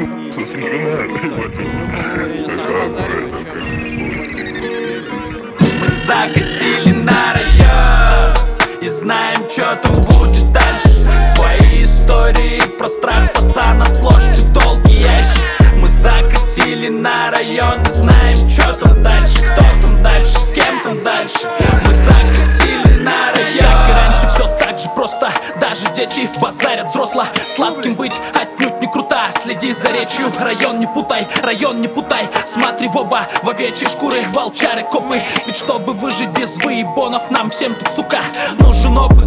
Мы закатили на район и знаем, что там будет дальше. Свои истории про страх, пацан, отложь ты в долгий ящик. Мы закатили на район и знаем, что там дальше. Кто там дальше, с кем там дальше. Мы закатили на район. Как и раньше, все так же просто. Даже дети базарят взросло. Сладким быть отнюдь не круто. Следи за речью, район не путай, район не путай. Смотри в оба, в овечьи шкуры, волчары, копы. Ведь чтобы выжить без выебонов, нам всем тут, сука, нужен опыт,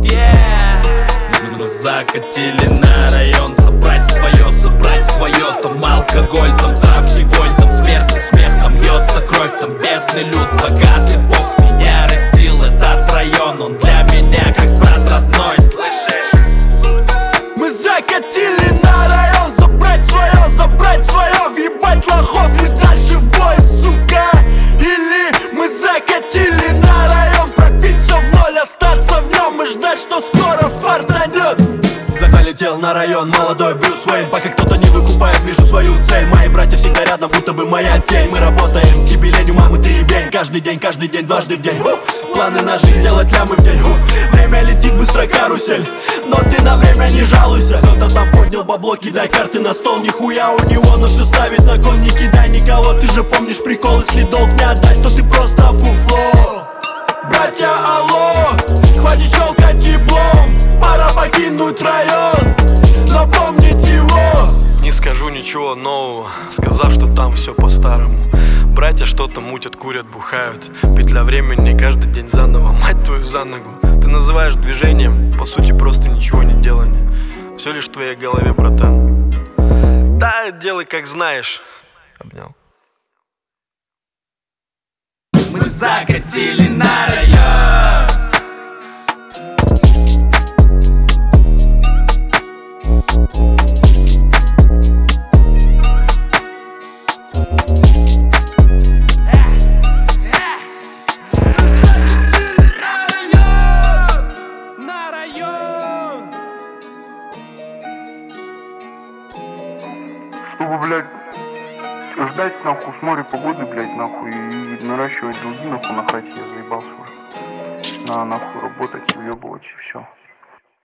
Мы закатили на район, собрать свое. Там алкоголь, там травки, вонь, там смерть и смех. Там бьется кровь, там бедный люд, богатый бог. Меня растил этот район, он для меня как брат родной, слышишь? Мы закатили на район, забрать свое, въебать лохов и дальше в бой, сука. Или мы закатили на район, пробиться в ноль, остаться в нем и ждать, что скоро фартанет. Залетел на район молодой Брюс Уэйн, пока кто-то не выкупает, вижу свою цель. Мои братья всегда рядом, будто бы моя тень. Мы работаем, тебе лень, у мамы ты и бень. Каждый день, дважды в день. Планы на жизнь, делать лямы в день. Время летит быстро, карусель, но ты на время не жалуйся. Кто-то там поднял бабло, кидай карты на стол. Нихуя у него, но все ставит на кон. Не кидай никого, ты же помнишь прикол. Если долг не отдать, то ты просто фуфло. Братья, алло, хватит щелкать еблом, пора покинуть район, но помнить его. Не скажу ничего нового, сказав, что там все по-старому. Братья что-то мутят, курят, бухают. Петля времени каждый день заново, мать твою за ногу. Ты называешь движением, по сути просто ничего не делание. Все лишь в твоей голове, братан. Да, делай как знаешь. Обнял. Мы закатили на район. Чтобы, блядь, ждать, нахуй, с моря погоды, блядь, нахуй, и наращивать долги, нахуй, на хате я заебался уже. Надо, нахуй, работать, уебывать, и все.